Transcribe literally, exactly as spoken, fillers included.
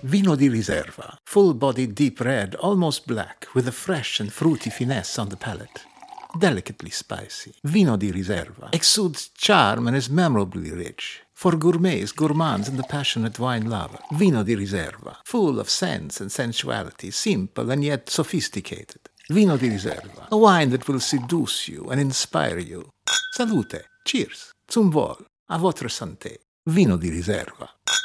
Vino di Riserva. Full-bodied deep red, almost black, with a fresh and fruity finesse on the palate. Delicately spicy. Vino di Riserva exudes charm and is memorably rich. For gourmets, gourmands, and the passionate wine lover. Vino di Riserva. Full of sense and sensuality, simple and yet sophisticated. Vino di Riserva. A wine that will seduce you and inspire you. Salute. Cheers. Zum Wohl. A votre santé. Vino di Riserva.